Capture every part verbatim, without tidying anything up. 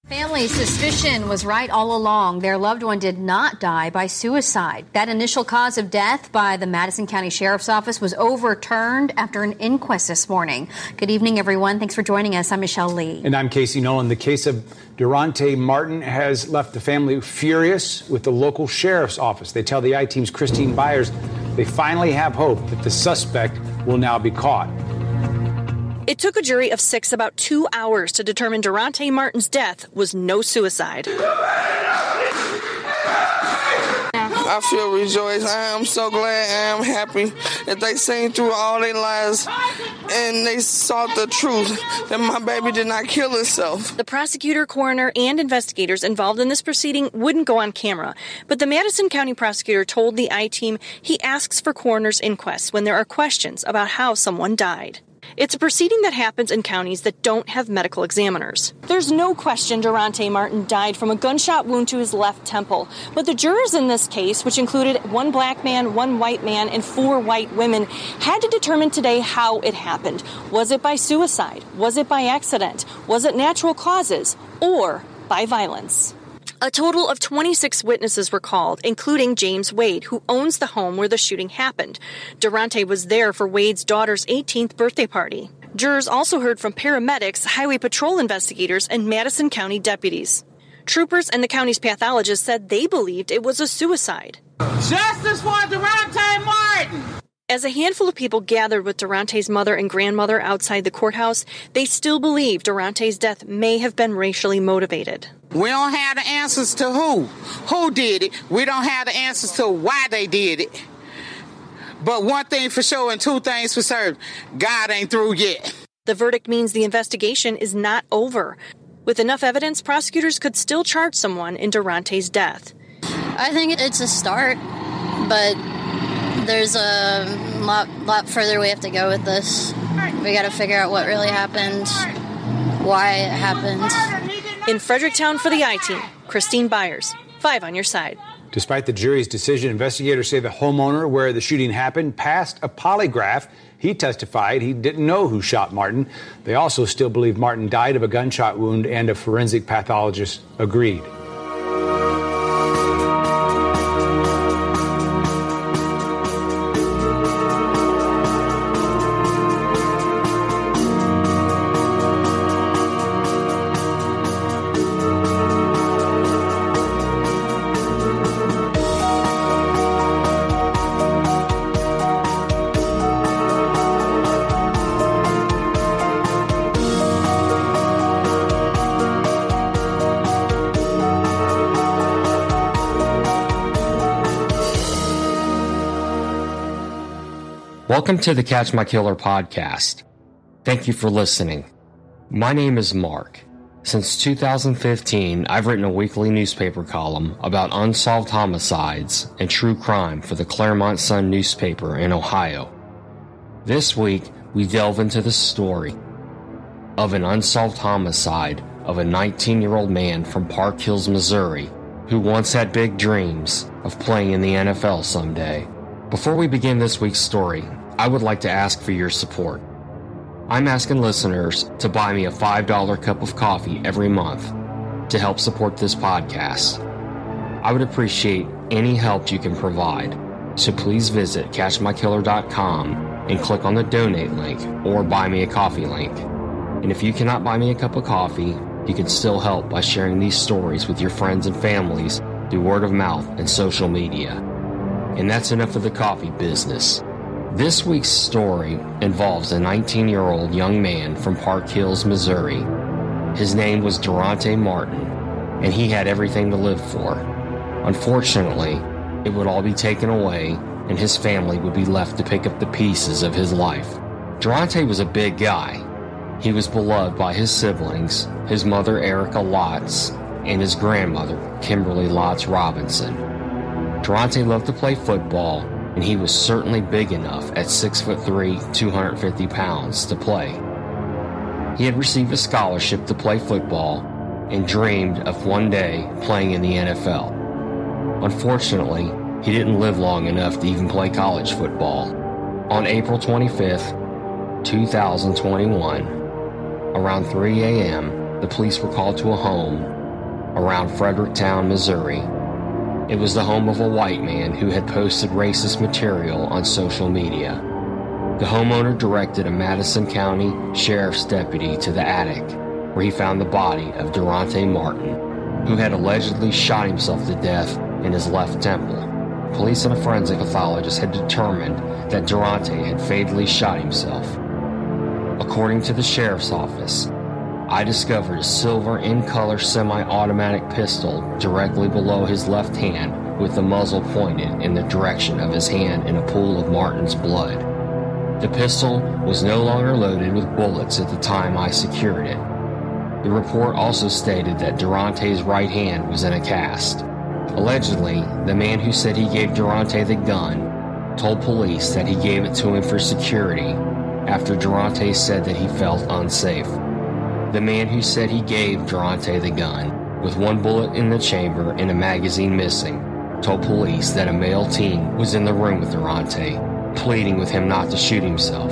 Family's suspicion was right all along. Their loved one did not die by suicide. That initial cause of death by the Madison County Sheriff's Office was overturned after an inquest this morning. Good evening, everyone. Thanks for joining us. I'm Michelle Lee. And I'm Casey Nolan. The case of Durante Martin has left the family furious with the local sheriff's office. They tell the I-Team's Christine Byers they finally have hope that the suspect will now be caught. It took a jury of six about two hours to determine Durante Martin's death was no suicide. I feel rejoiced. I am so glad. I am happy that they seen through all their lies and they sought the truth that my baby did not kill himself. The prosecutor, coroner, and investigators involved in this proceeding wouldn't go on camera, but the Madison County prosecutor told the I-Team he asks for coroner's inquests when there are questions about how someone died. It's a proceeding that happens in counties that don't have medical examiners. There's no question Durante Martin died from a gunshot wound to his left temple. But the jurors in this case, which included one black man, one white man, and four white women, had to determine today how it happened. Was it by suicide? Was it by accident? Was it natural causes? Or by violence? A total of twenty-six witnesses were called, including James Wade, who owns the home where the shooting happened. Durante was there for Wade's daughter's eighteenth birthday party. Jurors also heard from paramedics, highway patrol investigators, and Madison County deputies. Troopers and the county's pathologist said they believed it was a suicide. Justice for Durante Martin! As a handful of people gathered with Durante's mother and grandmother outside the courthouse, they still believe Durante's death may have been racially motivated. We don't have the answers to who. Who did it? We don't have the answers to why they did it. But one thing for sure and two things for certain, God ain't through yet. The verdict means the investigation is not over. With enough evidence, prosecutors could still charge someone in Durante's death. I think it's a start, but there's a lot, lot further we have to go with this. We got to figure out what really happened, why it happened. In Fredericktown for the I-Team, Christine Byers, five on your side. Despite the jury's decision, investigators say the homeowner where the shooting happened passed a polygraph. He testified he didn't know who shot Martin. They also still believe Martin died of a gunshot wound, and a forensic pathologist agreed. Welcome to the Catch My Killer podcast. Thank you for listening. My name is Mark. Since two thousand fifteen, I've written a weekly newspaper column about unsolved homicides and true crime for the Claremont Sun newspaper in Ohio. This week, we delve into the story of an unsolved homicide of a nineteen-year-old man from Park Hills, Missouri, who once had big dreams of playing in the N F L someday. Before we begin this week's story, I would like to ask for your support. I'm asking listeners to buy me a five dollar cup of coffee every month to help support this podcast. I would appreciate any help you can provide, so please visit catch my killer dot com and click on the donate link or buy me a coffee link. And if you cannot buy me a cup of coffee, you can still help by sharing these stories with your friends and families through word of mouth and social media. And that's enough of the coffee business. This week's story involves a nineteen-year-old young man from Park Hills, Missouri. His name was Durante Martin, and he had everything to live for. Unfortunately, it would all be taken away, and his family would be left to pick up the pieces of his life. Durante was a big guy. He was beloved by his siblings, his mother Erica Lotz, and his grandmother Kimberly Lotz Robinson. Durante loved to play football, and he was certainly big enough at six foot three, two hundred fifty pounds to play. He had received a scholarship to play football and dreamed of one day playing in the N F L. Unfortunately, he didn't live long enough to even play college football. On April twenty-fifth, two thousand twenty-one, around three a.m., the police were called to a home around Fredericktown, Missouri. It was the home of a white man who had posted racist material on social media. The homeowner directed a Madison County Sheriff's deputy to the attic, where he found the body of Durante Martin, who had allegedly shot himself to death in his left temple. Police and a forensic pathologist had determined that Durante had fatally shot himself. According to the sheriff's office, I discovered a silver in-color semi-automatic pistol directly below his left hand with the muzzle pointed in the direction of his hand in a pool of Martin's blood. The pistol was no longer loaded with bullets at the time I secured it. The report also stated that Durante's right hand was in a cast. Allegedly, the man who said he gave Durante the gun told police that he gave it to him for security after Durante said that he felt unsafe. The man who said he gave Durante the gun, with one bullet in the chamber and a magazine missing, told police that a male teen was in the room with Durante, pleading with him not to shoot himself.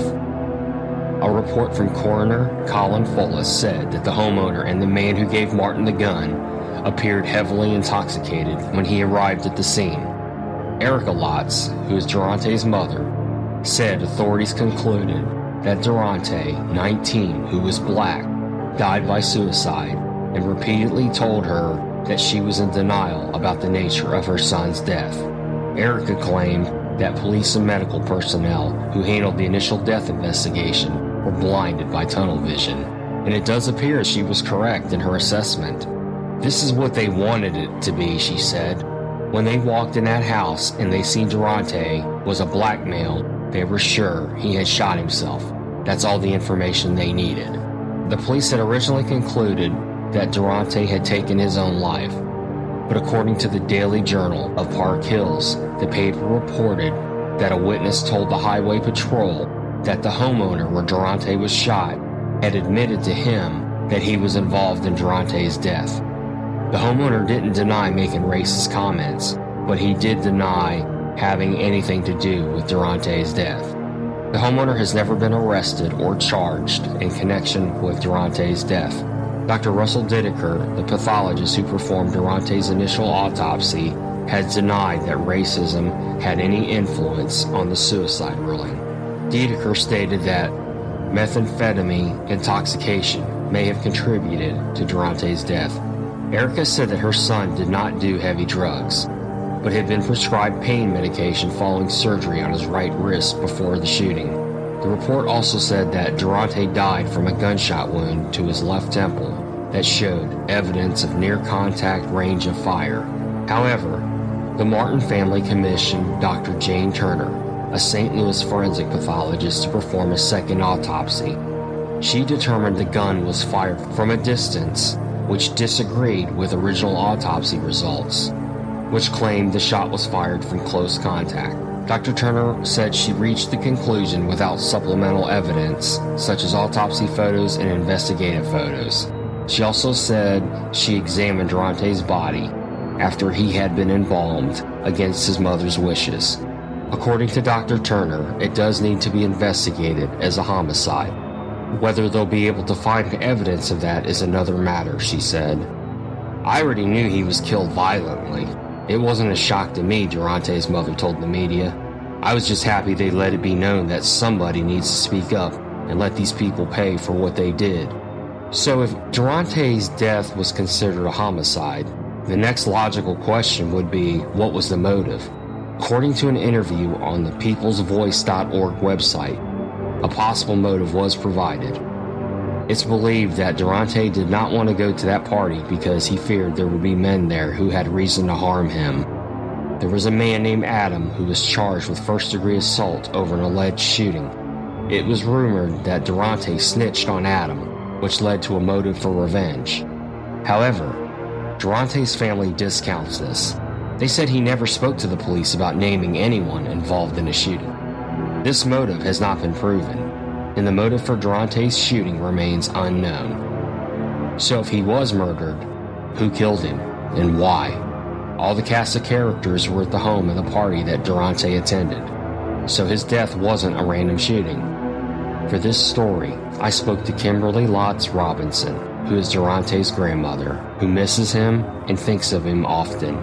A report from Coroner Colin Fullis said that the homeowner and the man who gave Martin the gun appeared heavily intoxicated when he arrived at the scene. Erica Lotz, who is Durante's mother, said authorities concluded that Durante, nineteen, who was black, died by suicide, and repeatedly told her that she was in denial about the nature of her son's death. Erica claimed that police and medical personnel who handled the initial death investigation were blinded by tunnel vision, and it does appear she was correct in her assessment. This is what they wanted it to be, she said. When they walked in that house and they seen Durante was a black male, they were sure he had shot himself. That's all the information they needed. The police had originally concluded that Durante had taken his own life, but according to the Daily Journal of Park Hills, the paper reported that a witness told the Highway Patrol that the homeowner where Durante was shot had admitted to him that he was involved in Durante's death. The homeowner didn't deny making racist comments, but he did deny having anything to do with Durante's death. The homeowner has never been arrested or charged in connection with Durante's death. Doctor Russell Dideker, the pathologist who performed Durante's initial autopsy, has denied that racism had any influence on the suicide ruling. Dideker stated that methamphetamine intoxication may have contributed to Durante's death. Erica said that her son did not do heavy drugs, but had been prescribed pain medication following surgery on his right wrist before the shooting. The report also said that Durante died from a gunshot wound to his left temple that showed evidence of near-contact range of fire. However, the Martin family commissioned Doctor Jane Turner, a Saint Louis forensic pathologist, to perform a second autopsy. She determined the gun was fired from a distance, which disagreed with original autopsy results, which claimed the shot was fired from close contact. Doctor Turner said she reached the conclusion without supplemental evidence, such as autopsy photos and investigative photos. She also said she examined Durante's body after he had been embalmed against his mother's wishes. According to Doctor Turner, it does need to be investigated as a homicide. Whether they'll be able to find evidence of that is another matter, she said. I already knew he was killed violently. It wasn't a shock to me, Durante's mother told the media. I was just happy they let it be known that somebody needs to speak up and let these people pay for what they did. So if Durante's death was considered a homicide, the next logical question would be, what was the motive? According to an interview on the peoples voice dot org website, a possible motive was provided. It's believed that Durante did not want to go to that party because he feared there would be men there who had reason to harm him. There was a man named Adam who was charged with first-degree assault over an alleged shooting. It was rumored that Durante snitched on Adam, which led to a motive for revenge. However, Durante's family discounts this. They said he never spoke to the police about naming anyone involved in a shooting. This motive has not been proven, and the motive for Durante's shooting remains unknown. So if he was murdered, who killed him, and why? All the cast of characters were at the home and the party that Durante attended, so his death wasn't a random shooting. For this story, I spoke to Kimberly Lotz Robinson, who who is Durante's grandmother, who misses him and thinks of him often.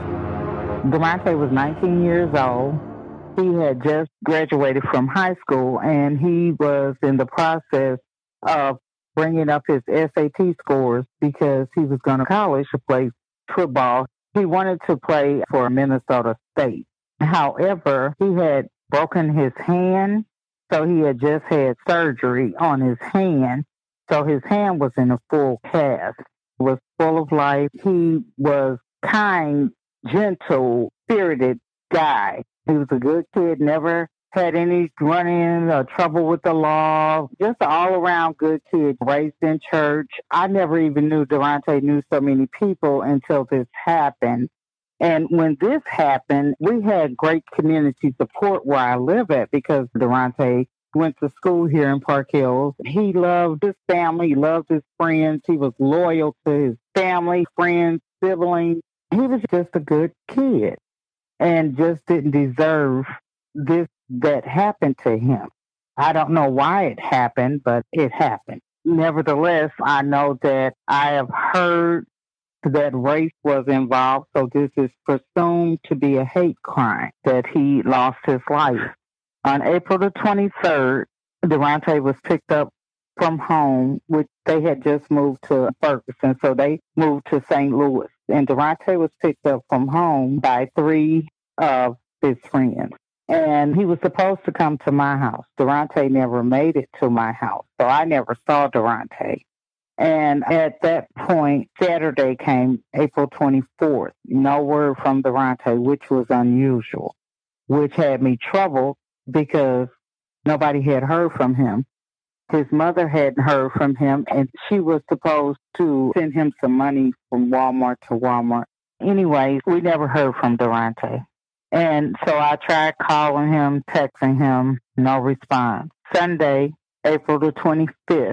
Durante was nineteen years old. He had just graduated from high school, and he was in the process of bringing up his S A T scores because he was going to college to play football. He wanted to play for Minnesota State. However, he had broken his hand, so he had just had surgery on his hand. So his hand was in a full cast. He was full of life. He was kind, gentle, spirited guy. He was a good kid, never had any run-in or trouble with the law, just an all-around good kid, raised in church. I never even knew Durante knew so many people until this happened. And when this happened, we had great community support where I live at because Durante went to school here in Park Hills. He loved his family, he loved his friends. He was loyal to his family, friends, siblings. He was just a good kid and just didn't deserve this that happened to him. I don't know why it happened, but it happened. Nevertheless, I know that I have heard that race was involved, so this is presumed to be a hate crime, that he lost his life. On April the twenty-third, Durante was picked up from home, which they had just moved to Ferguson, so they moved to Saint Louis. And Durante was picked up from home by three of his friends. And he was supposed to come to my house. Durante never made it to my house, so I never saw Durante. And at that point, Saturday came, April twenty-fourth. No word from Durante, which was unusual, which had me troubled because nobody had heard from him. His mother hadn't heard from him, and she was supposed to send him some money from Walmart to Walmart. Anyways, we never heard from Durante. And so I tried calling him, texting him, no response. Sunday, April the twenty-fifth,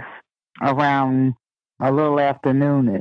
around a little afternoonish,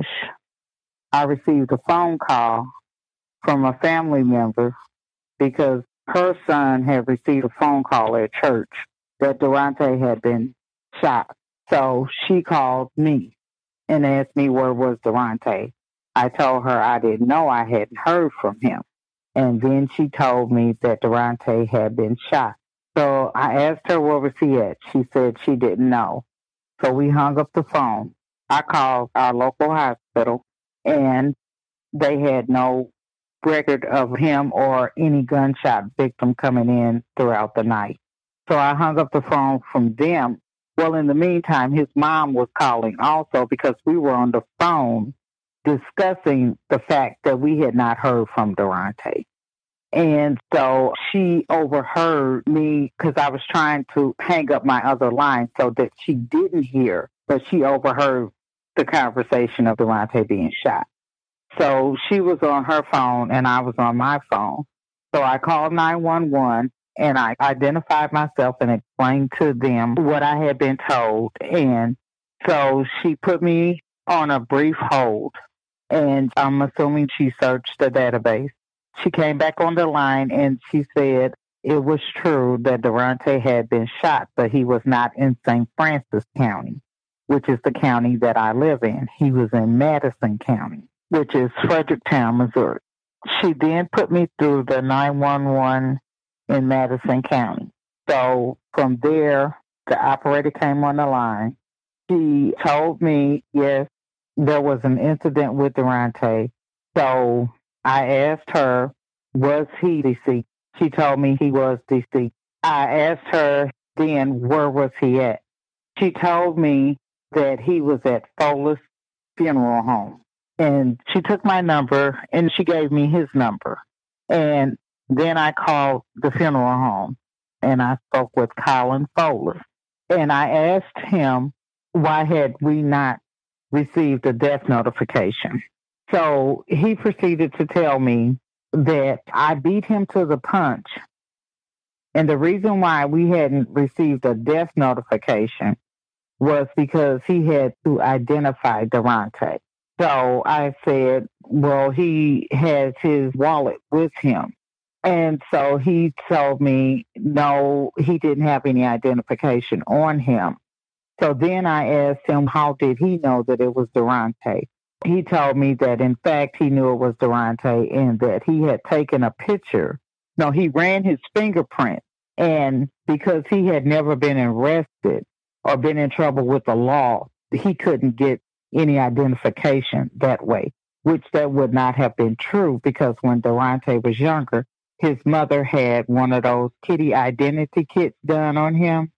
I received a phone call from a family member because her son had received a phone call at church that Durante had been shot. So she called me and asked me where was Durante. I told her I didn't know. I hadn't heard from him. And then she told me that Durante had been shot. So I asked her where was he at. She said she didn't know. So we hung up the phone. I called our local hospital, and they had no record of him or any gunshot victim coming in throughout the night. So I hung up the phone from them. Well, in the meantime, his mom was calling also because we were on the phone discussing the fact that we had not heard from Durante. And so she overheard me because I was trying to hang up my other line so that she didn't hear, but she overheard the conversation of Durante being shot. So she was on her phone and I was on my phone. So I called nine one one and I identified myself and explained to them what I had been told. And so she put me on a brief hold. And I'm assuming she searched the database. She came back on the line and she said it was true that Durante had been shot, but he was not in Saint Francis County, which is the county that I live in. He was in Madison County, which is Fredericktown, Missouri. She then put me through the nine one one in Madison County. So from there, the operator came on the line. She told me, yes, there was an incident with Durante. So I asked her, was he deceased? She told me he was deceased. I asked her then, where was he at? She told me that he was at Follis Funeral Home. And she took my number and she gave me his number. And then I called the funeral home and I spoke with Colin Follis. And I asked him, why had we not received a death notification? So he proceeded to tell me that I beat him to the punch. And the reason why we hadn't received a death notification was because he had to identify Durante. So I said, well, he has his wallet with him. And so he told me, no, he didn't have any identification on him. So then I asked him, how did he know that it was Durante? He told me that, in fact, he knew it was Durante and that he had taken a picture. No, he ran his fingerprint. And because he had never been arrested or been in trouble with the law, he couldn't get any identification that way, which that would not have been true because when Durante was younger, his mother had one of those kitty identity kits done on him.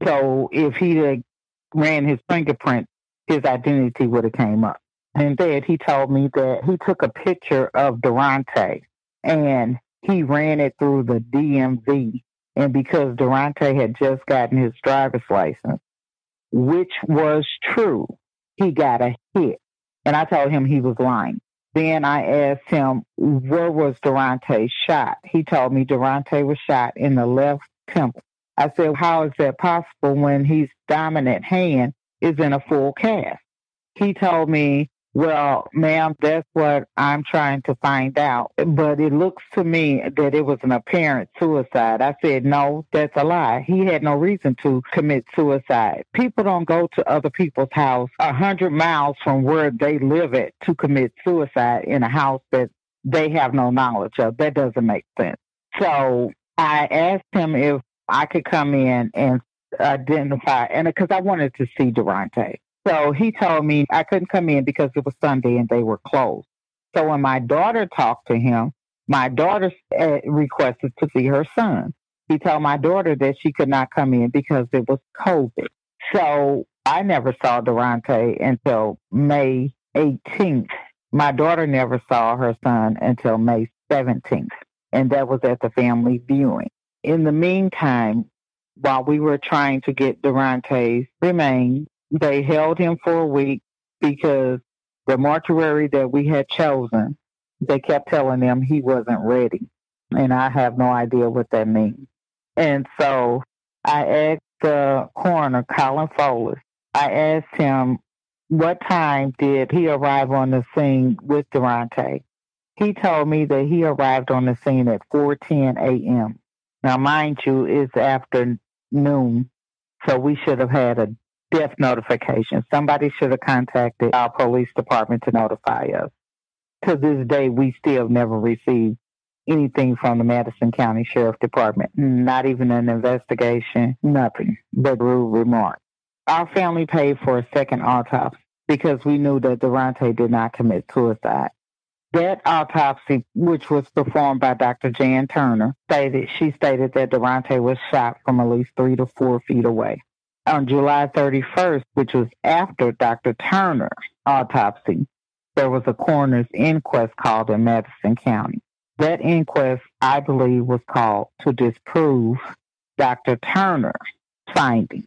So if he had ran his fingerprint, his identity would have came up. Instead, he told me that he took a picture of Durante and he ran it through the D M V. And because Durante had just gotten his driver's license, which was true, he got a hit. And I told him he was lying. Then I asked him, where was Durante shot? He told me Durante was shot in the left temple. I said, how is that possible when his dominant hand is in a full cast? He told me, well, ma'am, that's what I'm trying to find out. But it looks to me that it was an apparent suicide. I said, no, that's a lie. He had no reason to commit suicide. People don't go to other people's house a hundred miles from where they live at to commit suicide in a house that they have no knowledge of. That doesn't make sense. So I asked him if I could come in and identify, and because I wanted to see Durante. So he told me I couldn't come in because it was Sunday and they were closed. So when my daughter talked to him, my daughter uh, requested to see her son. He told my daughter that she could not come in because it was COVID. So I never saw Durante until May eighteenth. My daughter never saw her son until May seventeenth, and that was at the family viewing. In the meantime, while we were trying to get Durante's remains, they held him for a week because the mortuary that we had chosen, they kept telling them he wasn't ready. And I have no idea what that means. And so I asked the coroner, Colin Follis, I asked him, what time did he arrive on the scene with Durante? He told me that he arrived on the scene at four ten a.m. Now, mind you, it's afternoon, so we should have had a death notification. Somebody should have contacted our police department to notify us. To this day, we still never received anything from the Madison County Sheriff Department, not even an investigation, nothing but rude remarks. Our family paid for a second autopsy because we knew that Durante did not commit suicide. That autopsy, which was performed by Doctor Jan Turner, stated she stated that Durante was shot from at least three to four feet away. On July thirty-first, which was after Doctor Turner's autopsy, there was a coroner's inquest called in Madison County. That inquest, I believe, was called to disprove Doctor Turner's findings.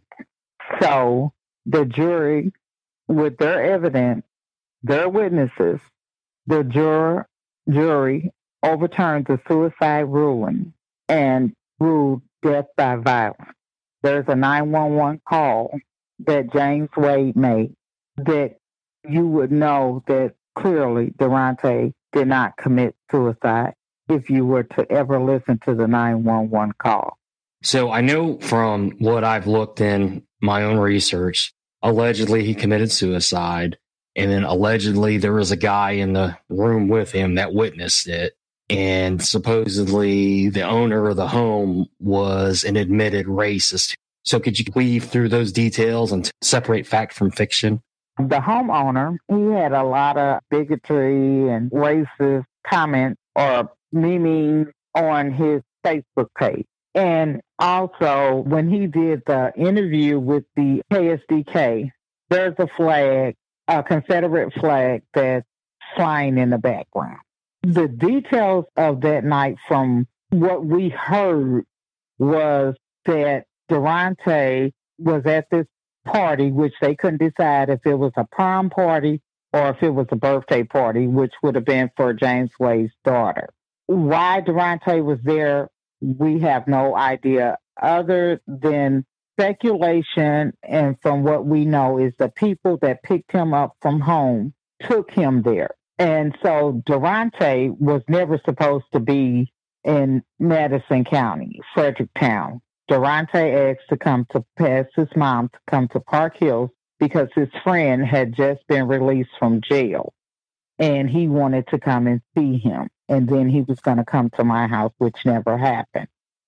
So the jury, with their evidence, their witnesses, the juror, jury overturned the suicide ruling and ruled death by violence. There's a nine one one call that James Wade made that you would know that clearly Durante did not commit suicide if you were to ever listen to the nine one one call. So I know from what I've looked in my own research, allegedly he committed suicide, and then allegedly there was a guy in the room with him that witnessed it. And supposedly the owner of the home was an admitted racist. So could you weave through those details and separate fact from fiction? The homeowner, he had a lot of bigotry and racist comments or memes on his Facebook page. And also, when he did the interview with the K S D K, there's a flag, a Confederate flag that's flying in the background. The details of that night from what we heard was that Durante was at this party, which they couldn't decide if it was a prom party or if it was a birthday party, which would have been for James Wade's daughter. Why Durante was there, we have no idea, other than speculation, and from what we know is the people that picked him up from home took him there. And so Durante was never supposed to be in Madison County, Fredericktown. Durante asked to come to pass his mom to come to Park Hills because his friend had just been released from jail. And he wanted to come and see him. And then he was going to come to my house, which never happened.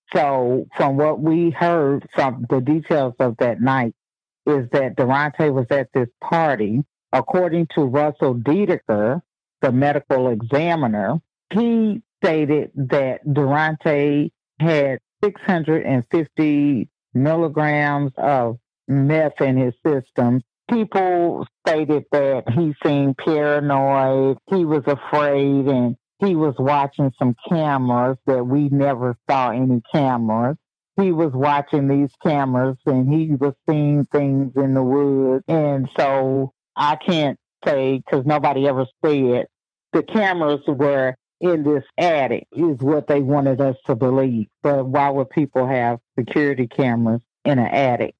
So from what we heard from the details of that night is that Durante was at this party. According to Russell Dedeker, the medical examiner, he stated that Durante had six hundred fifty milligrams of meth in his system. People stated that he seemed paranoid, he was afraid, and he was watching some cameras that we never saw any cameras. He was watching these cameras and he was seeing things in the woods. And so I can't say, because nobody ever said, the cameras were in this attic is what they wanted us to believe. But why would people have security cameras in an attic?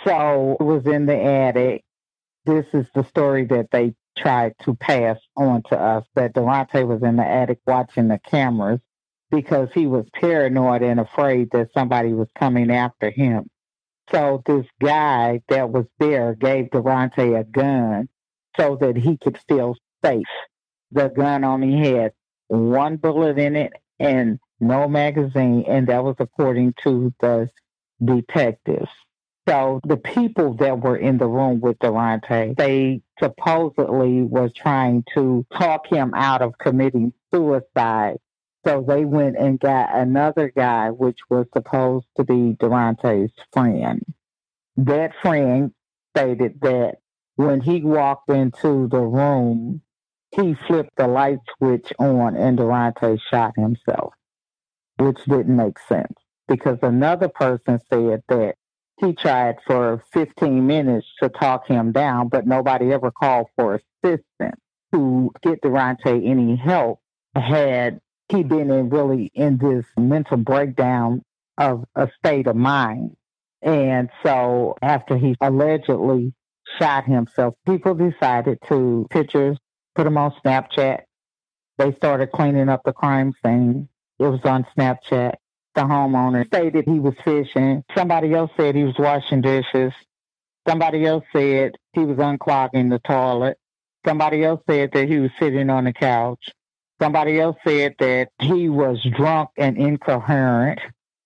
So it was in the attic. This is the story that they tried to pass on to us, that Durante was in the attic watching the cameras because he was paranoid and afraid that somebody was coming after him. So this guy that was there gave Durante a gun so that he could feel safe. The gun only had one bullet in it and no magazine, and that was according to the detectives. So the people that were in the room with Durante, they supposedly was trying to talk him out of committing suicide. So they went and got another guy, which was supposed to be Durante's friend. That friend stated that when he walked into the room, he flipped the light switch on and Durante shot himself, which didn't make sense because another person said that he tried for fifteen minutes to talk him down, but nobody ever called for assistance to get Durante any help had he been in really in this mental breakdown of a state of mind. And so after he allegedly shot himself, people decided to pictures, put them on Snapchat. They started cleaning up the crime scene. It was on Snapchat. The homeowner stated he was fishing. Somebody else said he was washing dishes. Somebody else said he was unclogging the toilet. Somebody else said that he was sitting on the couch. Somebody else said that he was drunk and incoherent.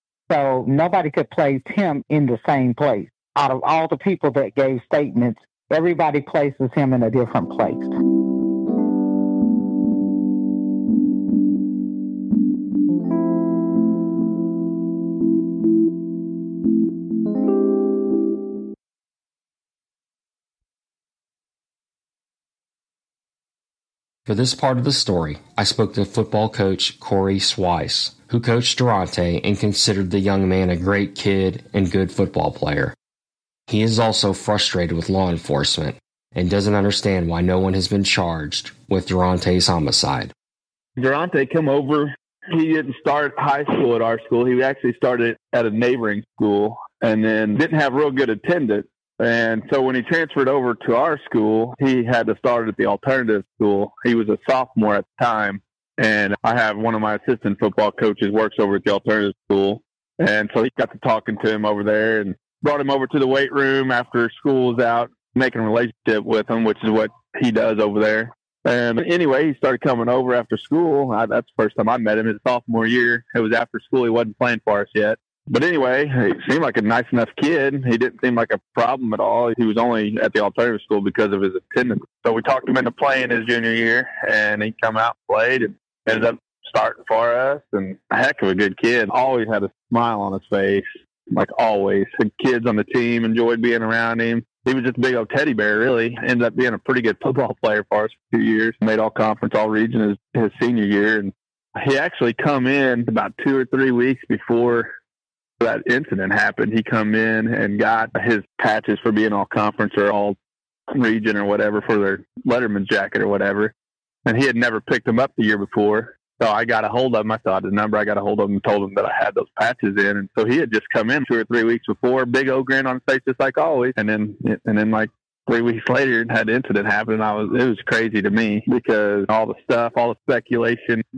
So nobody could place him in the same place. Out of all the people that gave statements, everybody places him in a different place. For this part of the story, I spoke to football coach Corey Swice, who coached Durante and considered the young man a great kid and good football player. He is also frustrated with law enforcement and doesn't understand why no one has been charged with Durante's homicide. Durante come over. He didn't start high school at our school. He actually started at a neighboring school and then didn't have real good attendance. And so when he transferred over to our school, he had to start at the alternative school. He was a sophomore at the time. And I have one of my assistant football coaches works over at the alternative school. And so he got to talking to him over there and brought him over to the weight room after school was out, making a relationship with him, which is what he does over there. And anyway, he started coming over after school. I, that's the first time I met him his sophomore year. It was after school. He wasn't playing for us yet. But anyway, he seemed like a nice enough kid. He didn't seem like a problem at all. He was only at the alternative school because of his attendance. So we talked him into playing his junior year, and he come out and played and ended up starting for us. And a heck of a good kid. Always had a smile on his face, like always. The kids on the team enjoyed being around him. He was just a big old teddy bear, really. Ended up being a pretty good football player for us for two years. Made all conference, all region his, his senior year. And he actually come in about two or three weeks before that incident happened. He come in and got his patches for being all conference or all region or whatever for their Letterman jacket or whatever. And he had never picked them up the year before. So I got a hold of him. I thought the number. I got a hold of him and told him that I had those patches in. And so he had just come in two or three weeks before, big old grin on his face, just like always. And then, and then like three weeks later, had the incident happen. And I was, it was crazy to me because all the stuff, all the speculation that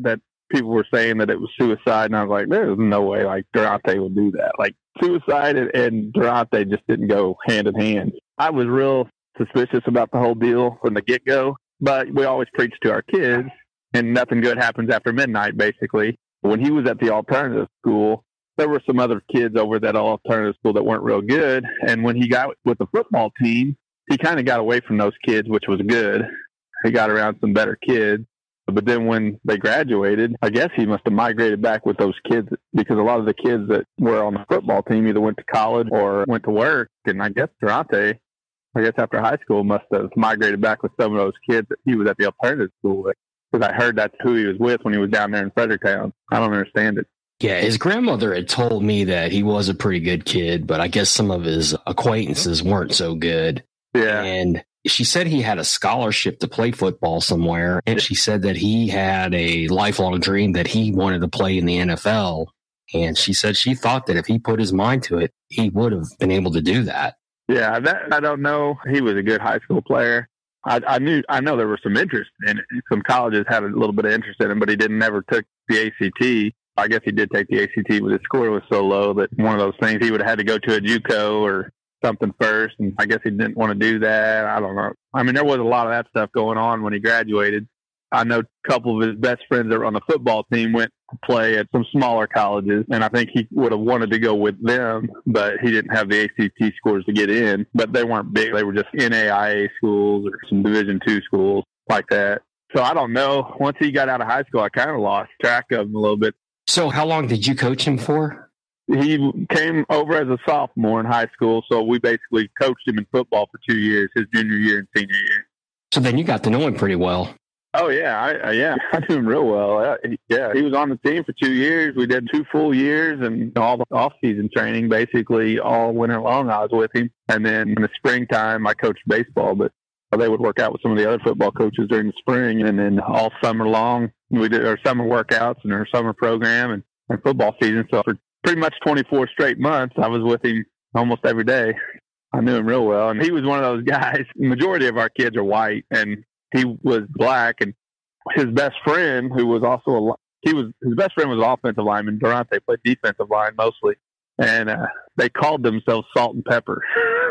people were saying that it was suicide, and I was like, there's no way like Durante would do that. Like suicide and, and Durante just didn't go hand in hand. I was real suspicious about the whole deal from the get-go, but we always preach to our kids, and nothing good happens after midnight, basically. When he was at the alternative school, there were some other kids over that alternative school that weren't real good, and when he got with the football team, he kind of got away from those kids, which was good. He got around some better kids. But then when they graduated, I guess he must have migrated back with those kids, because a lot of the kids that were on the football team either went to college or went to work. And I guess Durante, I guess after high school, must have migrated back with some of those kids that he was at the alternative school with. Because I heard that's who he was with when he was down there in Fredericktown. I don't understand it. Yeah, his grandmother had told me that he was a pretty good kid, but I guess some of his acquaintances weren't so good. Yeah. And she said he had a scholarship to play football somewhere, and she said that he had a lifelong dream that he wanted to play in the N F L. And she said she thought that if he put his mind to it, he would have been able to do that. Yeah, that, I don't know. He was a good high school player. I, I knew, I know there was some interest in it. Some colleges had a little bit of interest in him, but he didn't never took the A C T. I guess he did take the A C T, but his score was so low that one of those things, he would have had to go to a JUCO or something first, and I guess he didn't want to do that. I don't know. I mean, there was a lot of that stuff going on when he graduated. I know a couple of his best friends that were on the football team went to play at some smaller colleges, and I think he would have wanted to go with them, but he didn't have the A C T scores to get in. But they weren't big. They were just N A I A schools or some Division two schools like that. So I don't know. Once he got out of high school, I kind of lost track of him a little bit. So how long did you coach him for? He came over as a sophomore in high school, so we basically coached him in football for two years, his junior year and senior year. So then you got to know him pretty well. Oh, yeah. I, I, yeah, I knew him real well. Yeah, he was on the team for two years. We did two full years, and all the off-season training, basically all winter long, I was with him. And then in the springtime, I coached baseball, but they would work out with some of the other football coaches during the spring. And then all summer long, we did our summer workouts and our summer program and our football season. So for pretty much twenty-four straight months, I was with him almost every day. I knew him real well. And he was one of those guys. The majority of our kids are white, and he was black. And his best friend, who was also a, he was, his best friend was an offensive lineman. Durante played defensive line mostly. And uh, they called themselves Salt and Pepper.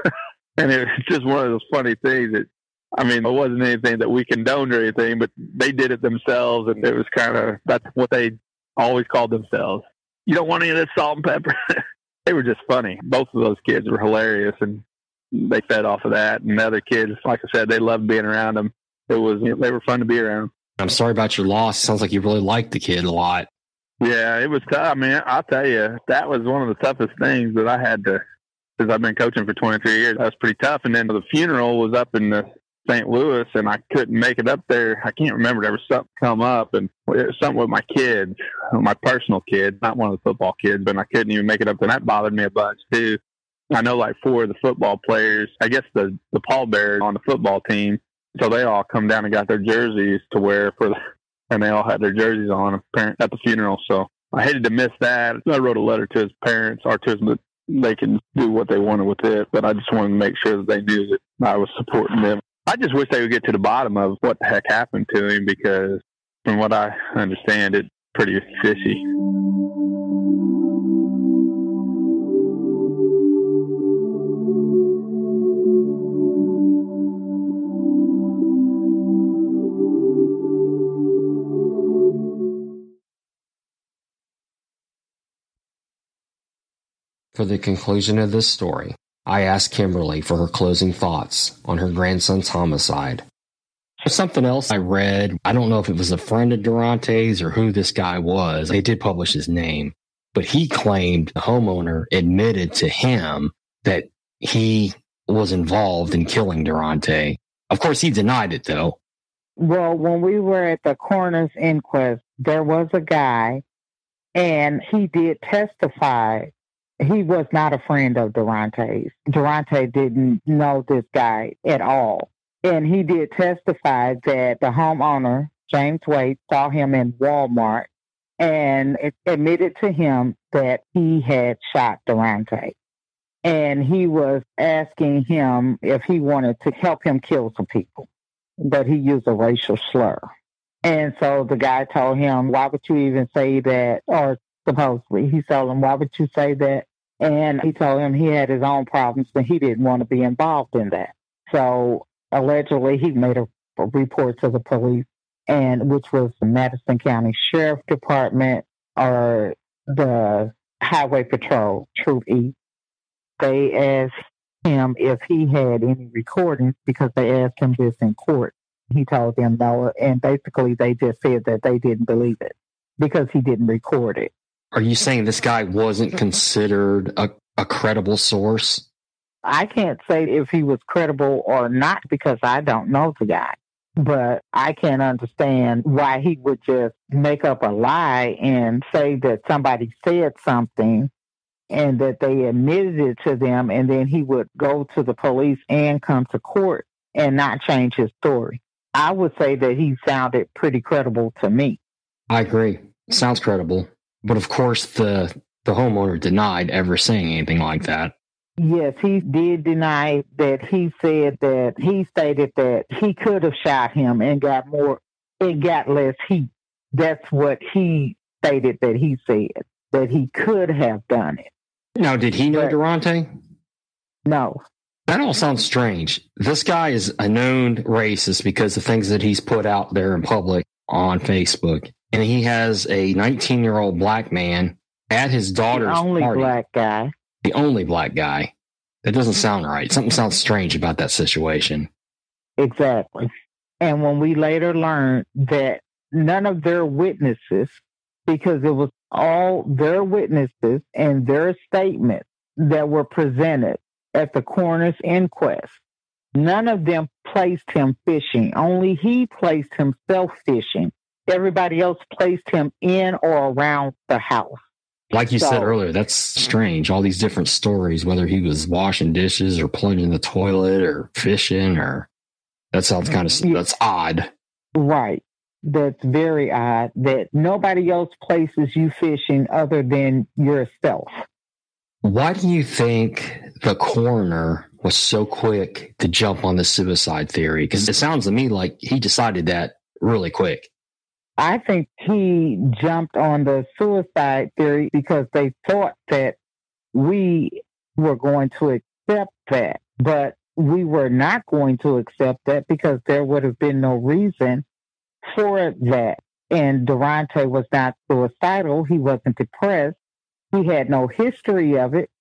And it was just one of those funny things that, I mean, it wasn't anything that we condoned or anything, but they did it themselves. And it was kind of, that's what they always called themselves. You don't want any of this salt and pepper. They were just funny. Both of those kids were hilarious, and they fed off of that. And the other kids, like I said, they loved being around them. It was, you know, they were fun to be around. I'm sorry about your loss. Sounds like you really liked the kid a lot. Yeah, it was tough. I mean, I'll tell you, that was one of the toughest things that I had to, because I've been coaching for twenty-three years. That was pretty tough. And then the funeral was up in the Saint Louis, and I couldn't make it up there. I can't remember. There was something come up, and it was something with my kids, my personal kids, not one of the football kids, but I couldn't even make it up, and that bothered me a bunch too. I know like four of the football players, I guess the, the pallbearers on the football team, so they all come down and got their jerseys to wear for the, and they all had their jerseys on at the funeral. So I hated to miss that. I wrote a letter to his parents, or to his, that they can do what they wanted with it, but I just wanted to make sure that they knew that I was supporting them. I just wish they would get to the bottom of what the heck happened to him, because from what I understand, it's pretty fishy. For the conclusion of this story, I asked Kimberly for her closing thoughts on her grandson's homicide. Something else I read, I don't know if it was a friend of Durante's or who this guy was. They did publish his name, but he claimed the homeowner admitted to him that he was involved in killing Durante. Of course, he denied it, though. Well, when we were at the coroner's inquest, there was a guy, and he did testify. He was not a friend of Durante's. Durante didn't know this guy at all. And he did testify that the homeowner, James Wade, saw him in Walmart and it admitted to him that he had shot Durante. And he was asking him if he wanted to help him kill some people, but he used a racial slur. And so the guy told him, why would you even say that? Or supposedly, he told him, why would you say that? And he told him he had his own problems and he didn't want to be involved in that. So allegedly, he made a, a report to the police, and which was the Madison County Sheriff Department or the Highway Patrol, Troop E. They asked him if he had any recordings because they asked him this in court. He told them no, and basically they just said that they didn't believe it because he didn't record it. Are you saying this guy wasn't considered a, a credible source? I can't say if he was credible or not because I don't know the guy, but I can understand why he would just make up a lie and say that somebody said something and that they admitted it to them, and then he would go to the police and come to court and not change his story. I would say that he sounded pretty credible to me. I agree. Sounds credible. But of course, the, the homeowner denied ever saying anything like that. Yes, he did deny that. He said that he stated that he could have shot him and got more, it got less heat. That's what he stated that he said, that he could have done it. Now, did he know But- Durante? No. That all sounds strange. This guy is a known racist because of things that he's put out there in public on Facebook. And he has a nineteen-year-old black man at his daughter's The only party. black guy. The only black guy. That doesn't sound right. Something sounds strange about that situation. Exactly. And when we later learned that none of their witnesses, because it was all their witnesses and their statements that were presented at the coroner's inquest, none of them placed him fishing. Only he placed himself fishing. Everybody else placed him in or around the house. Like you So- said earlier, that's strange. All these different stories, whether he was washing dishes or plunging the toilet or fishing, or that sounds kind of, that's odd. Right. That's very odd that nobody else places you fishing other than yourself. Why do you think the coroner was so quick to jump on the suicide theory? Because it sounds to me like he decided that really quick. I think he jumped on the suicide theory because they thought that we were going to accept that, but we were not going to accept that because there would have been no reason for that. And Durante was not suicidal. He wasn't depressed. He had no history of it.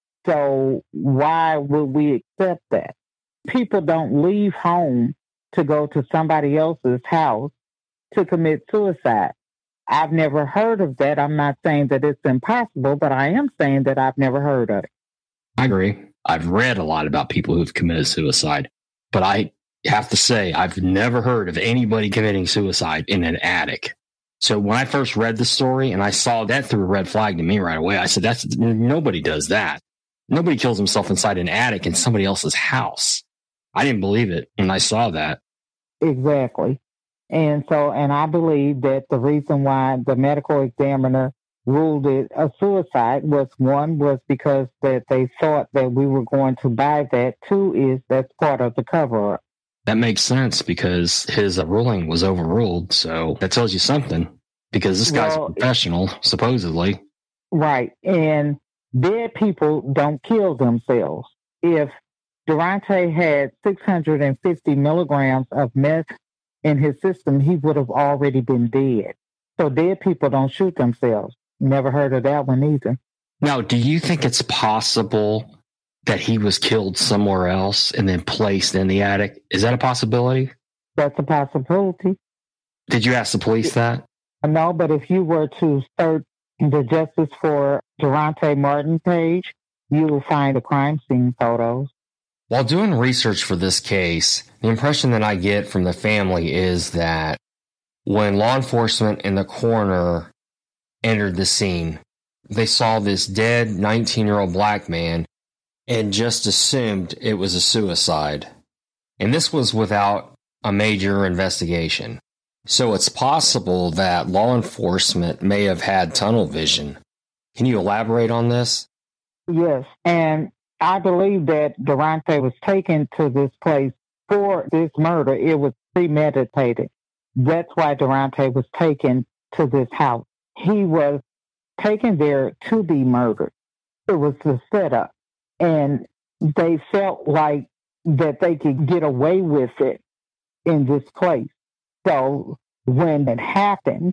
So why would we accept that? People don't leave home to go to somebody else's house to commit suicide. I've never heard of that. I'm not saying that it's impossible, but I am saying that I've never heard of it. I agree. I've read a lot about people who've committed suicide, but I have to say I've never heard of anybody committing suicide in an attic. So when I first read the story and I saw that, threw a red flag to me right away. I said, "That's nobody does that. Nobody kills himself inside an attic in somebody else's house." I didn't believe it when I saw that. Exactly. And so, and I believe that the reason why the medical examiner ruled it a suicide was, one, was because that they thought that we were going to buy that. Two is that's part of the cover-up. That makes sense because his uh, ruling was overruled. So that tells you something because this guy's Well, a professional, supposedly. Right. And dead people don't kill themselves. If Durante had six hundred fifty milligrams of meth in his system, he would have already been dead. So dead people don't shoot themselves. Never heard of that one either. Now, do you think it's possible that he was killed somewhere else and then placed in the attic? Is that a possibility? That's a possibility. Did you ask the police that? No, but if you were to search the Justice for Durante Martin page, you will find the crime scene photos. While doing research for this case, the impression that I get from the family is that when law enforcement and the coroner entered the scene, they saw this dead nineteen-year-old black man and just assumed it was a suicide. And this was without a major investigation. So it's possible that law enforcement may have had tunnel vision. Can you elaborate on this? Yes, and I believe that Durante was taken to this place for this murder. It was premeditated. That's why Durante was taken to this house. He was taken there to be murdered. It was the setup. And they felt like that they could get away with it in this place. So when it happened,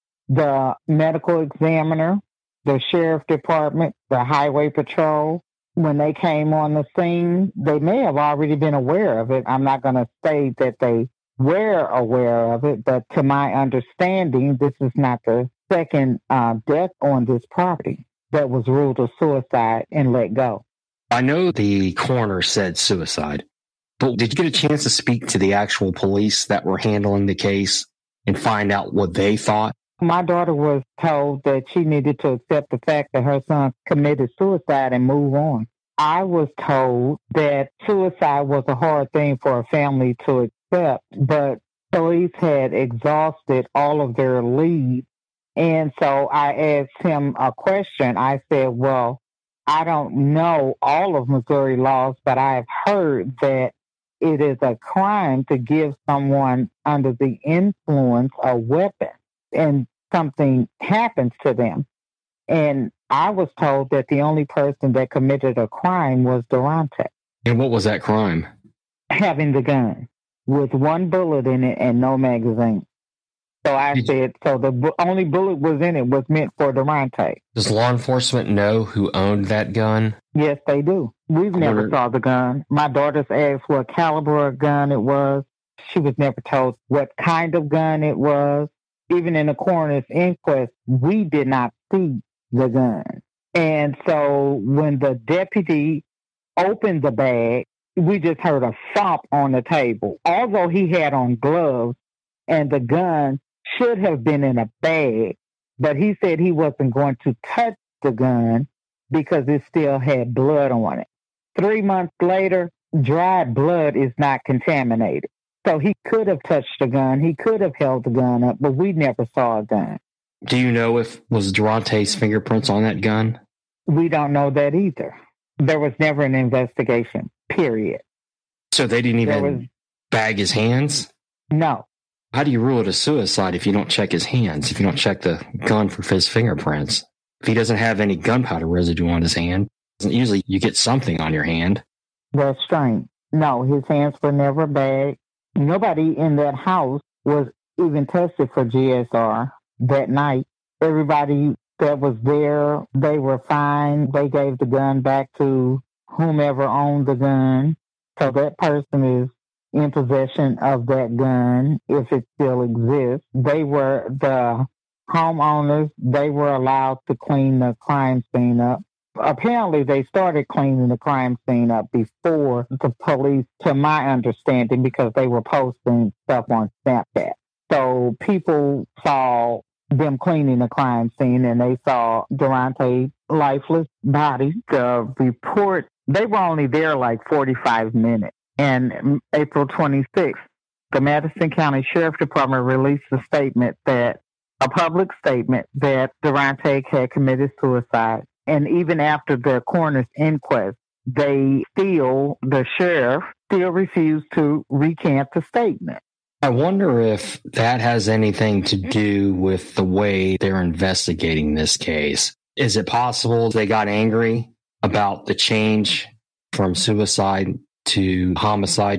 the medical examiner, the sheriff department, the highway patrol, when they came on the scene, they may have already been aware of it. I'm not going to say that they were aware of it, but to my understanding, this is not the second uh, death on this property that was ruled a suicide and let go. I know the coroner said suicide, but did you get a chance to speak to the actual police that were handling the case and find out what they thought? My daughter was told that she needed to accept the fact that her son committed suicide and move on. I was told that suicide was a hard thing for a family to accept, but police had exhausted all of their leads. And so I asked him a question. I said, well, I don't know all of Missouri laws, but I've heard that it is a crime to give someone under the influence a weapon and something happens to them. And I was told that the only person that committed a crime was Durante. And what was that crime? Having the gun with one bullet in it and no magazine. So I Did said, so the bu- only bullet was in it was meant for Durante. Does law enforcement know who owned that gun? Yes, they do. We've never Or- saw the gun. My daughter's asked what caliber of gun it was. She was never told what kind of gun it was. Even in the coroner's inquest, we did not see the gun. And so when the deputy opened the bag, we just heard a thump on the table. Although he had on gloves and the gun should have been in a bag, but he said he wasn't going to touch the gun because it still had blood on it. Three months later, dried blood is not contaminated. So he could have touched the gun. He could have held the gun up, but we never saw a gun. Do you know if was Durante's fingerprints on that gun? We don't know that either. There was never an investigation, period. So they didn't even was, bag his hands? No. How do you rule it a suicide if you don't check his hands, if you don't check the gun for his fingerprints? If he doesn't have any gunpowder residue on his hand, usually you get something on your hand. That's strange. No, his hands were never bagged. Nobody in that house was even tested for G S R that night. Everybody that was there, they were fine. They gave the gun back to whomever owned the gun. So that person is in possession of that gun, if it still exists. They were the homeowners. They were allowed to clean the crime scene up. Apparently, they started cleaning the crime scene up before the police, to my understanding, because they were posting stuff on Snapchat. So people saw them cleaning the crime scene and they saw Durante's lifeless body. The report, they were only there like forty-five minutes. And April twenty-sixth, the Madison County Sheriff Department released a statement that, a public statement that Durante had committed suicide. And even after the coroner's inquest, they still, the sheriff still refused to recant the statement. I wonder if that has anything to do with the way they're investigating this case. Is it possible they got angry about the change from suicide to homicide?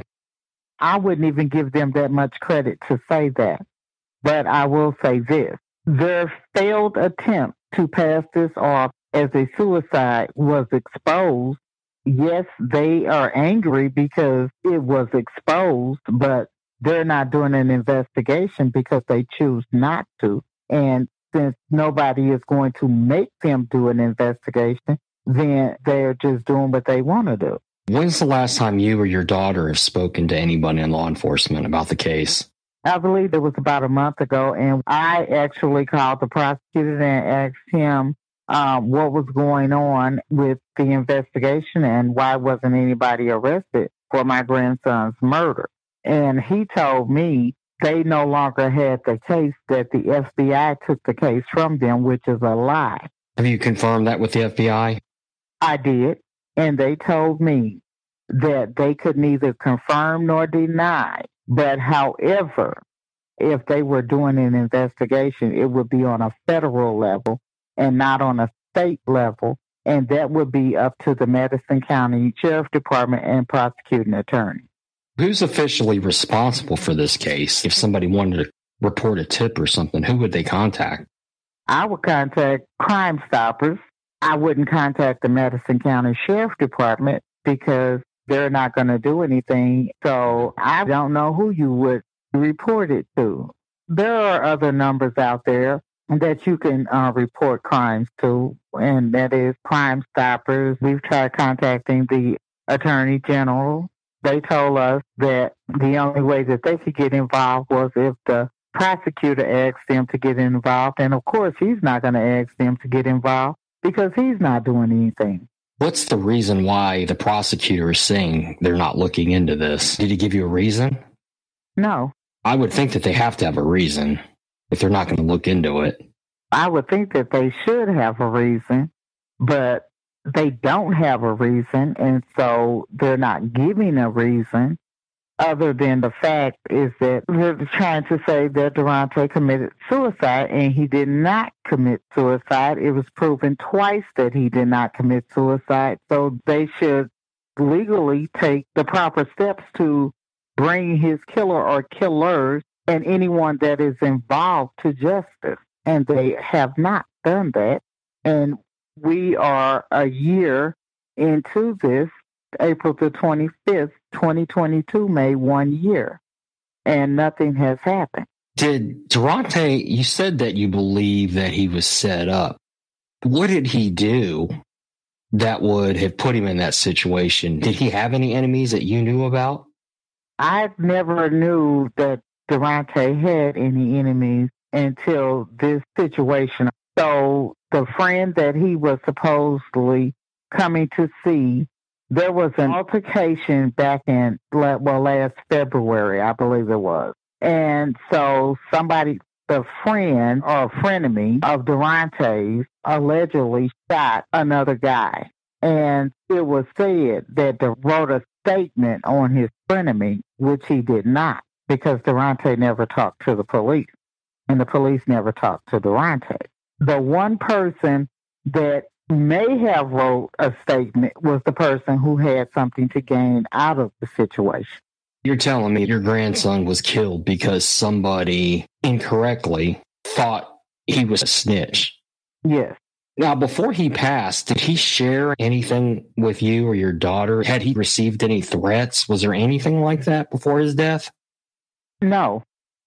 I wouldn't even give them that much credit to say that. But I will say this. Their failed attempt to pass this off as a suicide was exposed. Yes, they are angry because it was exposed, but they're not doing an investigation because they choose not to. And since nobody is going to make them do an investigation, then they're just doing what they want to do. When's the last time you or your daughter have spoken to anybody in law enforcement about the case? I believe it was about a month ago, and I actually called the prosecutor and asked him uh, what was going on with the investigation and why wasn't anybody arrested for my grandson's murder. And he told me they no longer had the case, that the F B I took the case from them, which is a lie. Have you confirmed that with the F B I? I did, and they told me that they could neither confirm nor deny. But however, if they were doing an investigation, it would be on a federal level and not on a state level. And that would be up to the Madison County Sheriff Department and prosecuting attorney. Who's officially responsible for this case? If somebody wanted to report a tip or something, who would they contact? I would contact Crime Stoppers. I wouldn't contact the Madison County Sheriff Department because they're not going to do anything. So I don't know who you would report it to. There are other numbers out there that you can uh, report crimes to, and that is Crime Stoppers. We've tried contacting the Attorney General. They told us that the only way that they could get involved was if the prosecutor asked them to get involved. And of course, he's not going to ask them to get involved because he's not doing anything. What's the reason why the prosecutor is saying they're not looking into this? Did he give you a reason? No. I would think that they have to have a reason if they're not going to look into it. I would think that they should have a reason, but they don't have a reason, and so they're not giving a reason other than the fact is that they're trying to say that Daronte committed suicide, and he did not commit suicide. It was proven twice that he did not commit suicide, so they should legally take the proper steps to bring his killer or killers and anyone that is involved to justice. And they have not done that. And we are a year into this. April the twenty-fifth, twenty twenty-two made one year, and nothing has happened. Did Daronte, you said that you believe that he was set up. What did he do that would have put him in that situation? Did he have any enemies that you knew about? I never knew that Daronte had any enemies until this situation. So the friend that he was supposedly coming to see, there was an altercation back in, well, last February, I believe it was. And so somebody, the friend or frenemy of Daronte's allegedly shot another guy. And it was said that they wrote a statement on his frenemy, which he did not, because Daronte never talked to the police, and the police never talked to Daronte. The one person that may have wrote a statement was the person who had something to gain out of the situation. You're telling me your grandson was killed because somebody incorrectly thought he was a snitch? Yes. Now, before he passed, did he share anything with you or your daughter? Had he received any threats? Was there anything like that before his death? No.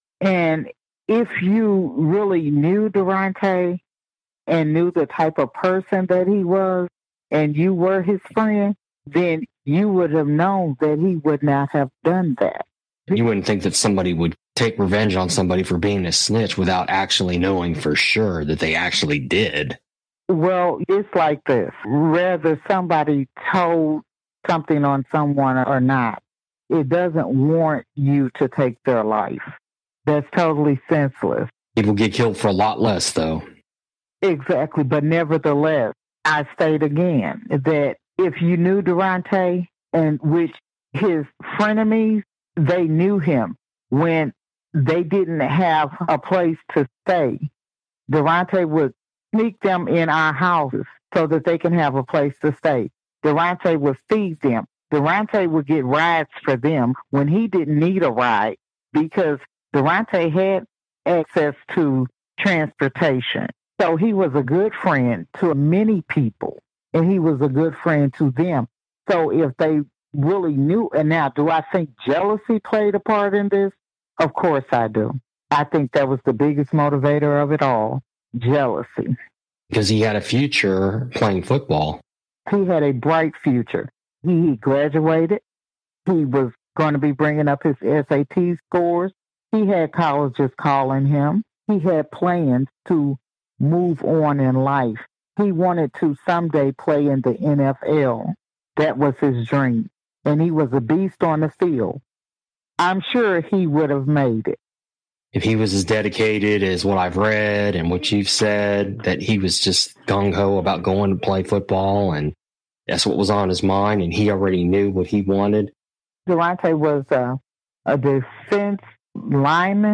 And if you really knew Daronte and knew the type of person that he was, and you were his friend, then you would have known that he would not have done that. You wouldn't think that somebody would take revenge on somebody for being a snitch without actually knowing for sure that they actually did. Well, it's like this. Whether somebody told something on someone or not, it doesn't warrant you to take their life. That's totally senseless. People get killed for a lot less, though. Exactly. But nevertheless, I state again that if you knew Daronte, and which his frenemies, they knew him when they didn't have a place to stay. Daronte would sneak them in our houses so that they can have a place to stay. Daronte would feed them. Daronte would get rides for them when he didn't need a ride because Daronte had access to transportation. So he was a good friend to many people, and he was a good friend to them. So if they really knew, and now do I think jealousy played a part in this? Of course I do. I think that was the biggest motivator of it all, jealousy. Because he had a future playing football. He had a bright future. He graduated. He was going to be bringing up his S A T scores. He had colleges calling him. He had plans to move on in life. He wanted to someday play in the N F L. That was his dream. And he was a beast on the field. I'm sure he would have made it. If he was as dedicated as what I've read and what you've said, that he was just gung-ho about going to play football and that's what was on his mind and he already knew what he wanted. Daronte was a, a defense lineman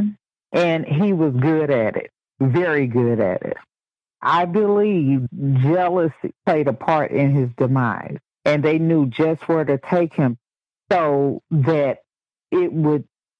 And he was good at it, very good at it. I believe jealousy played a part in his demise, and they knew just where to take him so that it would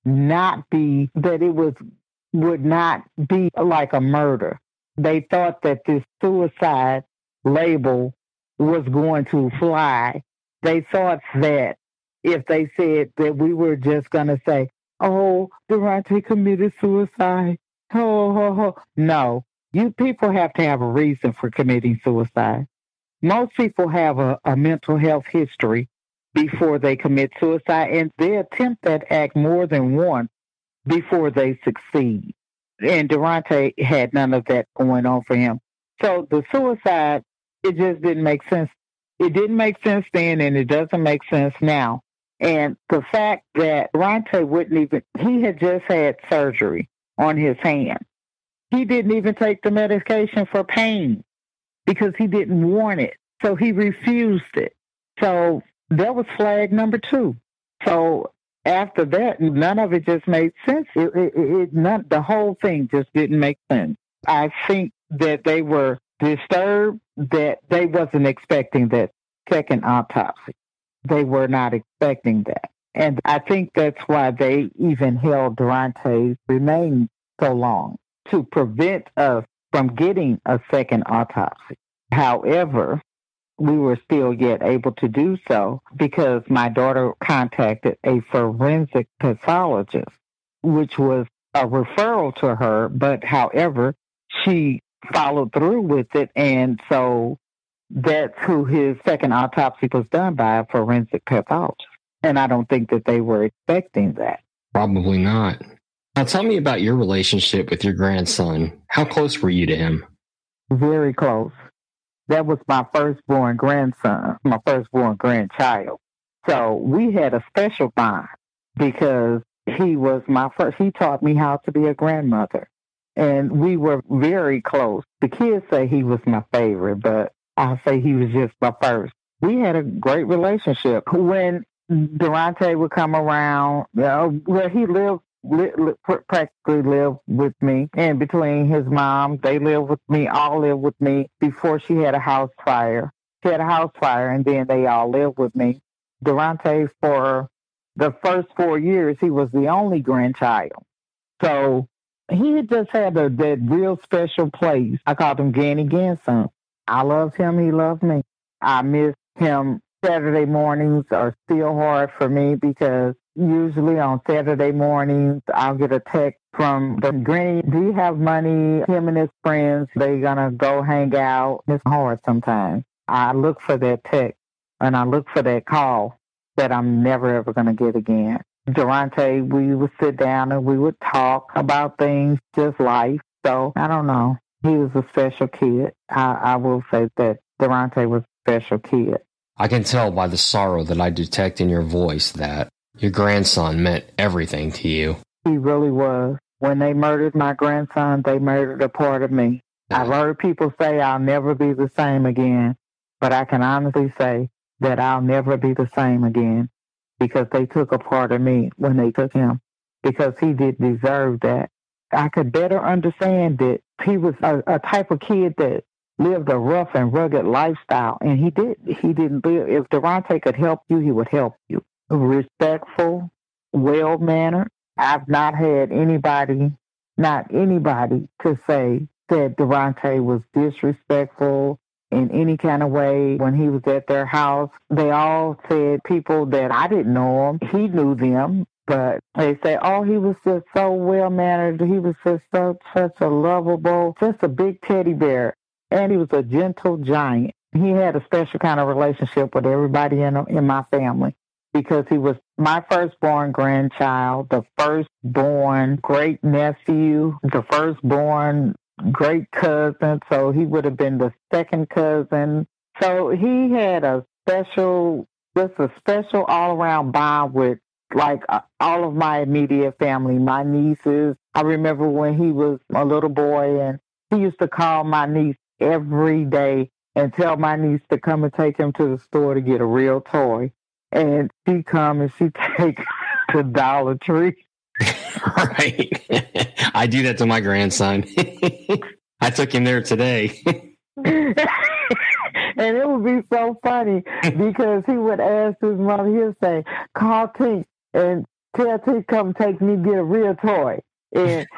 not be, that it was would not be like a murder. They thought that this suicide label was going to fly. They thought that if they said that we were just going to say, oh, Durante committed suicide. Oh, oh, oh. No, you people have to have a reason for committing suicide. Most people have a, a mental health history before they commit suicide, and they attempt that act more than once before they succeed. And Durante had none of that going on for him. So the suicide, it just didn't make sense. It didn't make sense then, and it doesn't make sense now. And the fact that Durante wouldn't even, he had just had surgery on his hand. He didn't even take the medication for pain because he didn't want it. So he refused it. So that was flag number two. So after that, none of it just made sense. It, it, it, none, the whole thing just didn't make sense. I think that they were disturbed that they wasn't expecting that second autopsy. They were not expecting that. And I think that's why they even held Durante's remains so long, to prevent us from getting a second autopsy. However, we were still yet able to do so because my daughter contacted a forensic pathologist, which was a referral to her, but however, she followed through with it, and so that's who his second autopsy was done by, a forensic pathologist. And I don't think that they were expecting that. Probably not. Now tell me about your relationship with your grandson. How close were you to him? Very close. That was my firstborn grandson, my firstborn grandchild. So we had a special bond because he was my first. He taught me how to be a grandmother. And we were very close. The kids say he was my favorite, but I say he was just my first. We had a great relationship. When Durante would come around, you know, where he lived, li- li- practically lived with me. And between his mom, they lived with me, all lived with me before she had a house fire. She had a house fire, and then they all lived with me. Durante, for the first four years, he was the only grandchild. So he just had a, that real special place. I called him Ganny Ganson. I loved him. He loved me. I miss him. Saturday mornings are still hard for me because usually on Saturday mornings, I'll get a text from the Granny, do you have money? Him and his friends, they're going to go hang out. It's hard sometimes. I look for that text and I look for that call that I'm never, ever going to get again. Durante, we would sit down and we would talk about things, just life. So, I don't know. He was a special kid. I, I will say that Durante was a special kid. I can tell by the sorrow that I detect in your voice that your grandson meant everything to you. He really was. When they murdered my grandson, they murdered a part of me. I've heard people say I'll never be the same again, but I can honestly say that I'll never be the same again because they took a part of me when they took him, because he did deserve that. I could better understand that he was a, a type of kid that lived a rough and rugged lifestyle, and he did. He didn't live. If Durante could help you, he would help you. Respectful, well-mannered. I've not had anybody, not anybody, to say that Durante was disrespectful in any kind of way when he was at their house. They all said people that I didn't know him. He knew them. But they say, oh, he was just so well-mannered. He was just so, such a lovable, just a big teddy bear. And he was a gentle giant. He had a special kind of relationship with everybody in, in my family because he was my firstborn grandchild, the firstborn great nephew, the firstborn great cousin. So he would have been the second cousin. So he had a special, just a special all-around bond with like uh, all of my immediate family, my nieces. I remember when he was a little boy and he used to call my niece every day and tell my niece to come and take him to the store to get a real toy. And she'd come and she'd take to Dollar Tree. Right. I do that to my grandson. I took him there today. And it would be so funny because he would ask his mother, he'll say, call Tink and tell Tink come take me get a real toy. And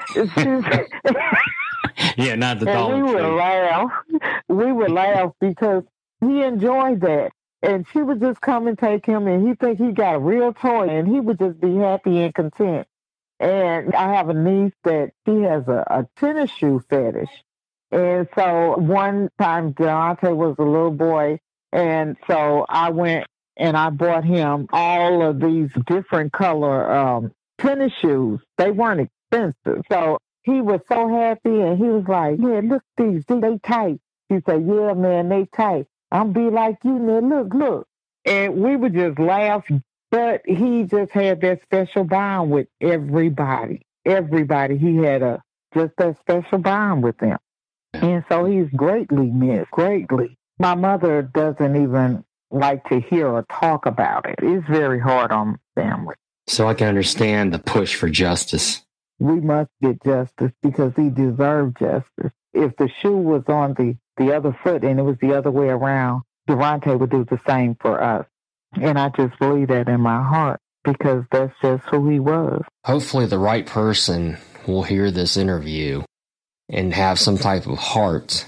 yeah, not the and dog. we would thing. laugh. We would laugh because he enjoyed that. And she would just come and take him, and he think he got a real toy, and he would just be happy and content. And I have a niece that she has a, a tennis shoe fetish. And so one time, Deontay was a little boy, and so I went and I bought him all of these different color um, tennis shoes. They weren't expensive. So he was so happy, and he was like, yeah, look at these. They tight. He said, yeah, man, they tight. I'm be like you, man. Look, look. And we would just laugh. But he just had that special bond with everybody. Everybody. He had a just that special bond with them. And so he's greatly missed, greatly. My mother doesn't even like to hear or talk about it. It's very hard on family. So I can understand the push for justice. We must get justice because he deserved justice. If the shoe was on the, the other foot and it was the other way around, Durante would do the same for us. And I just believe that in my heart because that's just who he was. Hopefully the right person will hear this interview and have some type of heart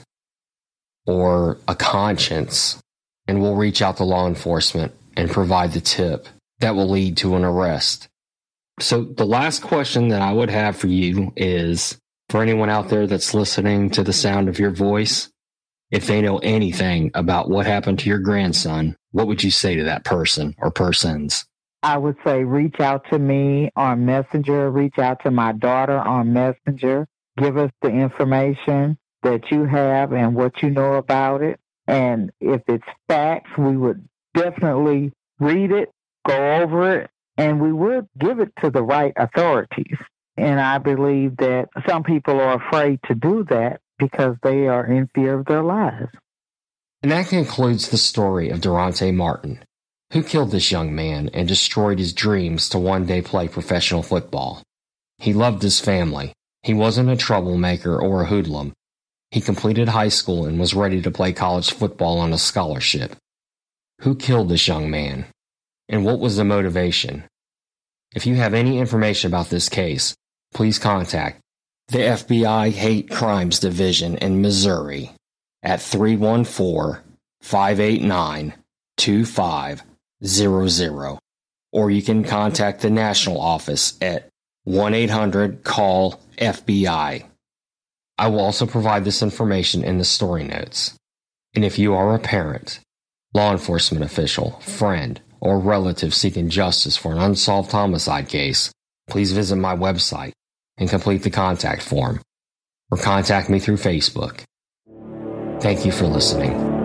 or a conscience, and will reach out to law enforcement and provide the tip that will lead to an arrest. So the last question that I would have for you is, for anyone out there that's listening to the sound of your voice, if they know anything about what happened to your grandson, what would you say to that person or persons? I would say reach out to me on Messenger, reach out to my daughter on Messenger. Give us the information that you have and what you know about it. And if it's facts, we would definitely read it, go over it, and we would give it to the right authorities. And I believe that some people are afraid to do that because they are in fear of their lives. And that concludes the story of Durante Martin, who killed this young man and destroyed his dreams to one day play professional football. He loved his family. He wasn't a troublemaker or a hoodlum. He completed high school and was ready to play college football on a scholarship. Who killed this young man? And what was the motivation? If you have any information about this case, please contact the F B I Hate Crimes Division in Missouri at three one four, five eight nine, two five zero zero, or you can contact the national office at one eight hundred call F B I. I will also provide this information in the story notes. And if you are a parent, law enforcement official, friend, or relative seeking justice for an unsolved homicide case, please visit my website and complete the contact form, or contact me through Facebook. Thank you for listening.